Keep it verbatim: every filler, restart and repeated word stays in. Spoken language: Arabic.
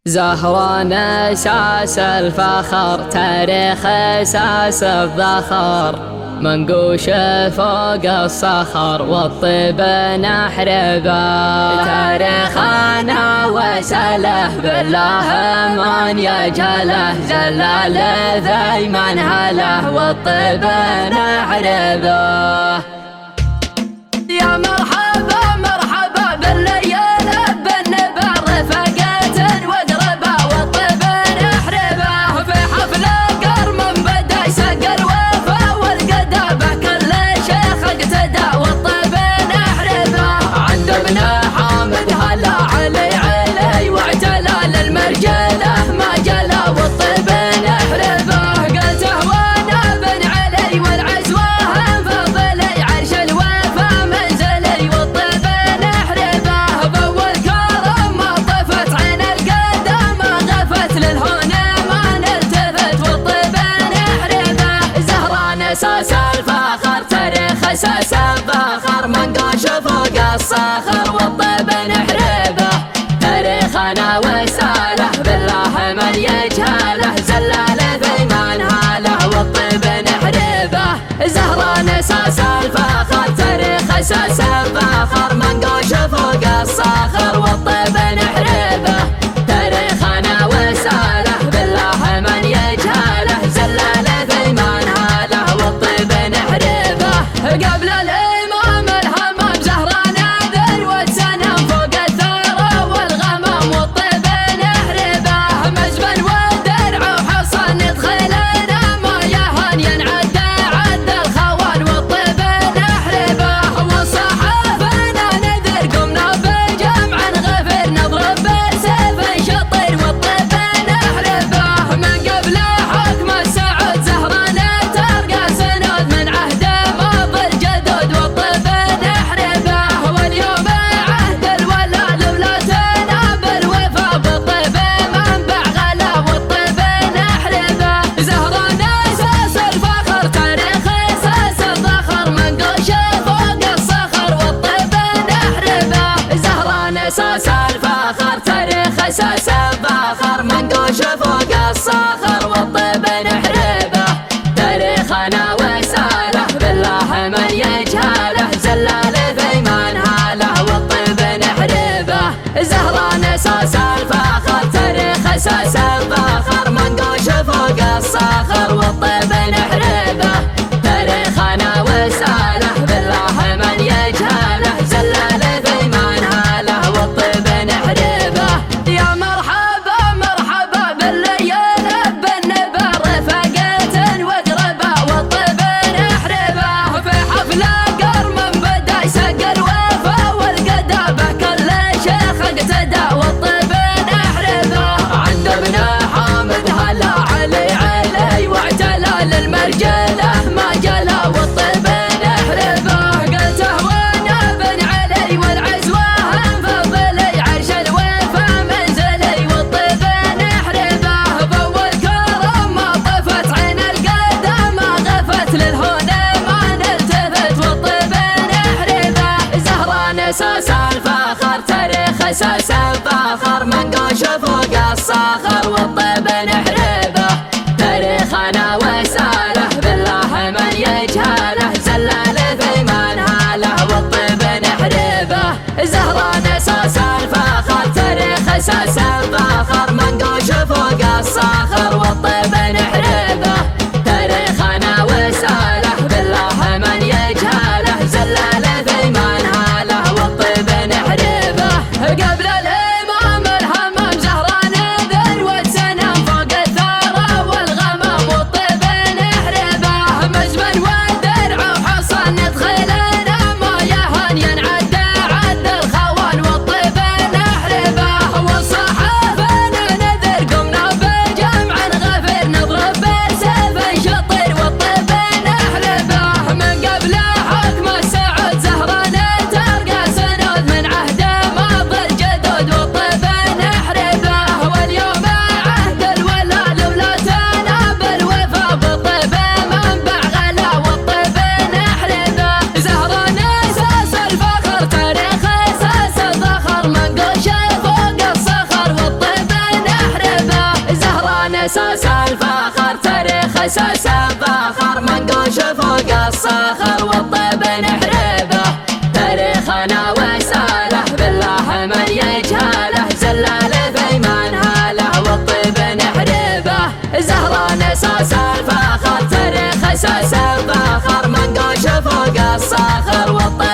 زهران أساس الفخر، تاريخ أساس الذخر، منقوش فوق الصخر والطيب نحربه. تاريخنا وسله بالله من يجهله، زلال ذي من هله والطيب نحربه. يا مرحبا مرحبا بالليل بالنبع رفقات وقربا والطيب نحربه. في حفل قرم بدا يسق الوفا والقدابه، كل شيخ اقتدى والطيب نحربه. عند ابن حامد هلا علي علي واعتلى للمرجله ما جلا والطيب نحربه. قلته وانا بن علي والعزوه انفضلي عرش الوفا منزلي والطيب نحربه. باول كرم ما طفت عين القدم ما غفت للهون ما نلتفت والطيب نحربه. زهران اساس الفخر، تاريخ اساس الفخر، منقوش فوق الصخر والطيب نحربه. تاريخنا وساله بالله من يجهله، زلال ذي من هاله والطيب نحربه. زهران اساس الفخر، تاريخ اساس الفخر، منقوش فوق الصخر والطيب نحربه. تاريخنا وساله بالله من يجهله، زلال ذي من هاله والطيب نحربه. قبل الامام الهمام زهران ذروة سنم فوق الثرى والغمام والطيب نحربه. مزبن والدرع وحصن يدخلنا ما يهن ينعدى عد الخوان والطيب نحربه. وصحافنا نذر قمنا بجمع غفر نضرب بالسيف شطير والطيب نحربه. من قبل حكم السعود زهران ترقى سنود من عهده ماضي الجدود والطيب نحربه. واليوم عهد الولا لولاتنا بالوفا بالطيب منبع غلا والطيب نحربه. زهران اساس الفخر، تاريخ اساس الذخر، منقوش فوق الصخر والطيب نحربه. زهران اساس الفخر، تاريخ اساس الذخر، منقوش فوق الصخر والطيب نحربه. تاريخنا وساله بالله من يجهله، زلال ذي من هاله والطيب نحربه. زهران اساس الفخر، تاريخ اساس الذخر، منقوش فوق الصخر والطيب نحربه. تاريخنا وساله بالله من يجهله، زلال ذي من هاله والطيب نحربه. يا مرحبا مرحبا بالليل بالنبع رفقات وقربا والطيب نحربه. في حفل قرم بدا يسق الوفا والقدابه، كل شيخ اقتدى والطيب نحربه. عند ابن حامد هلا علي علي واعتلى للمرجله ما جلا والطيب نحربه. قلته وانا بن علي والعزوه انفضلي عرش الوفا منزلي والطيب نحربه. باول كرم ما طفت عين القدم ما غفت للهون ما نلتفت والطيب نحربه. زهران اساس الفخر، تاريخ اساس الفخر، منقوش فوق الصخر والطيب نحربه. تاريخنا وساله بالله من يجهله، زلال ذي من هاله والطيب نحربه. زهران اساس الفخر، تاريخ اساس الفخر، منقوش فوق الصخر والطيب نحربه. تاريخنا وساله بالله من يجهله، زلال ذي من هاله والطيب نحربه. قبل الامام الهمام زهران ذروة سنم اساس الفخر تاريخ اساس الفخر منقوش فوق الصخر والطيب نحربه تاريخنا وساله بالله من يجهله زلال في منهاله والطيب نحربه زهران اساس الفخر تاريخ اساس الفخر منقوش فوق الصخر والطيب